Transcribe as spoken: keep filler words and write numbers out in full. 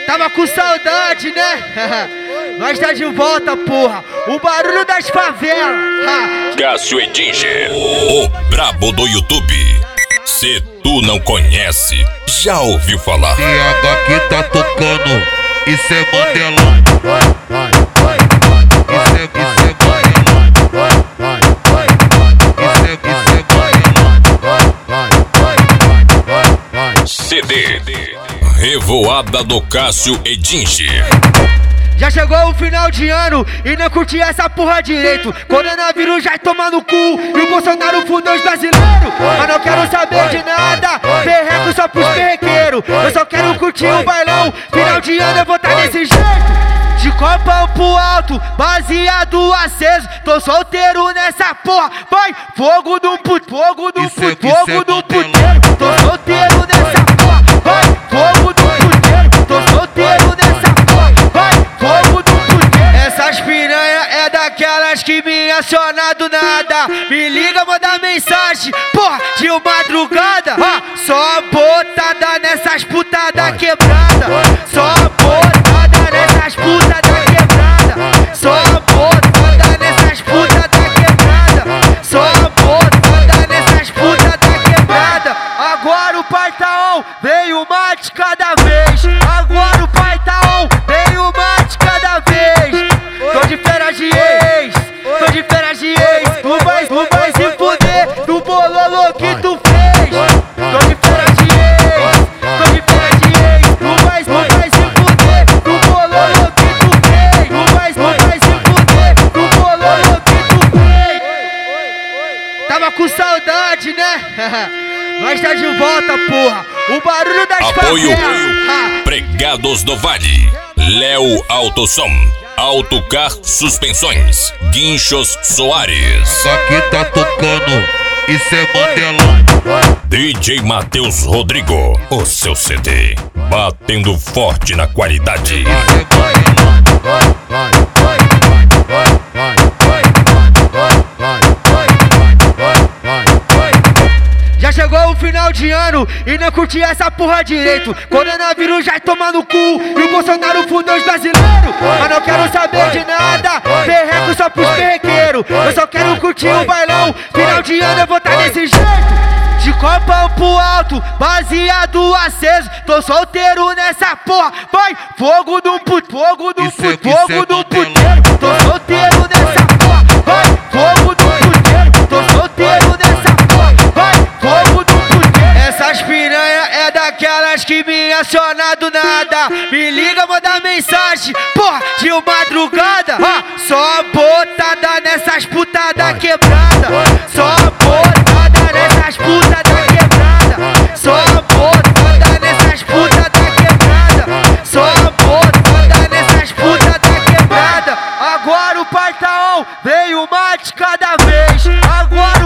Tava com saudade, né? Nós tá de volta, porra. O barulho das favelas. Cássio Edinger, o brabo do YouTube. Se tu não conhece, já ouviu falar. C H que tá tocando, isso é Mandelão. Isso é, isso é Mandelão. Isso é, isso é Mandelão. C D Revoada do Cássio Edinger. Já chegou o final de ano e não curti essa porra direito. Coronavírus já toma no cu e o Bolsonaro fudeu os brasileiros. Mas não quero saber de nada, perreco só pros perrequeiros. Eu só quero curtir o bailão, final de ano eu vou tá desse jeito. De copão pro alto, baseado aceso. Tô solteiro nessa porra, vai, fogo do puto, fogo do puto, fogo do puteiro. Tô solteiro nessa porra, vai, fogo do puteiro. Tô solteiro nessa porra, vai, fogo do puteiro. Essas piranha é daquelas que me aciona do nada. Me liga, manda mensagem, porra, de madrugada. Ah, só botada nessas putadas quebrada. Só botada nessas putadas quebrada. Só botada nessas putadas quebrada. Só botada nessas putadas quebrada. Agora o pai tá on, veio uma de cada vez. Agora o pai tá on, veio uma de cada vez. Tô de férias de ex, tô de férias de ex. Tu vai, tu vai se fuder do bololô que tu fez. Tô de férias de ex, tô de férias de ex. Tu vai, tu vai se fuder do bololô que tu fez. Tu vai, tu vai se fuder do bololô que tu fez. Tava com saudade, né? Nós tá de volta, porra. O barulho das Apoio favelas. Pregados do Vale, Léo Autosom, Autocar Suspensões, Guinchos Soares. Aqui tá tocando, isso é Mandelão. D J Matheus Rodrigo, o seu C D, batendo forte na qualidade. Já chegou o final de ano e não curti essa porra direito. Coronavírus já toma no cu e o Bolsonaro fudeu os brasileiros. Mas não quero saber de nada, perreco só pros perrequeiros. Eu só quero curtir o bailão, final de ano eu vou tá desse jeito. De copão pro alto, baseado aceso. Tô solteiro nessa porra, vai, fogo do puto, fogo do puto, fogo do puteiro. Tô solteiro nessa porra, vai, fogo do puteiro. Tô solteiro nessa porra, vai, fogo do puteiro. Essas piranha é daquelas que me aciona do nada. Me liga, manda mensagem, porra, de madrugada. Ah, só botada nessas putadas quebrada. Só botada nessas putadas quebrada. Só botada nessas putadas quebrada. Só botada nessas putadas quebrada. Agora o pai tá on, veio uma de cada vez. Agora